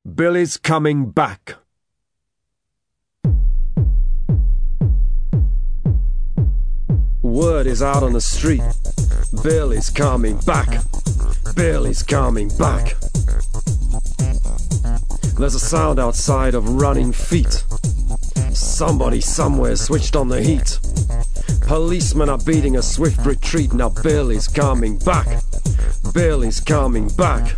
Billy's coming back. Word is out on the street. Billy's coming back. Billy's coming back. There's a sound outside of running feet. Somebody somewhere switched on the heat. Policemen are beating a swift retreat. Now Billy's coming back. Billy's coming back.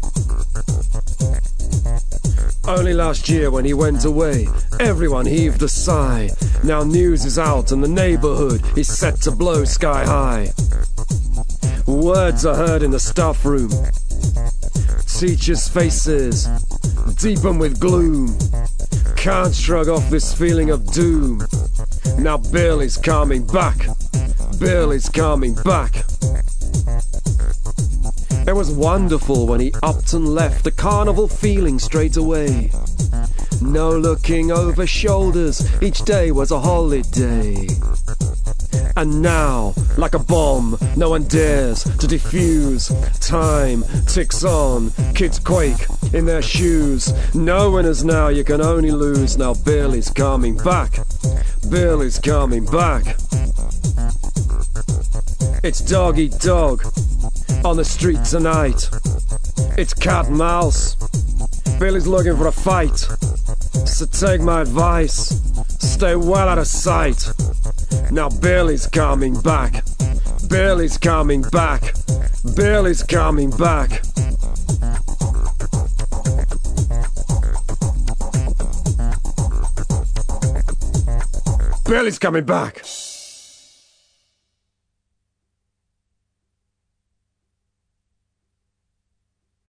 Only last year when he went away, everyone heaved a sigh. Now news is out and the neighborhood is set to blow sky high. Words are heard in the staff room. Teachers' faces deepen with gloom. Can't shrug off this feeling of doom. Now Billy's coming back. Billy's coming back. It was wonderful when he upped and left, the carnival feeling straight away. No looking over shoulders, each day was a holiday. And now, like a bomb, no one dares to defuse. Time ticks on, kids quake in their shoes. No winners now, you can only lose. Now Billy's coming back. Billy's coming back. It's dog eat dog on the street tonight. It's cat and mouse. Billy's looking for a fight. So take my advice, stay well out of sight. Now Billy's coming back. Billy's coming back. Billy's coming back. Billy's coming back.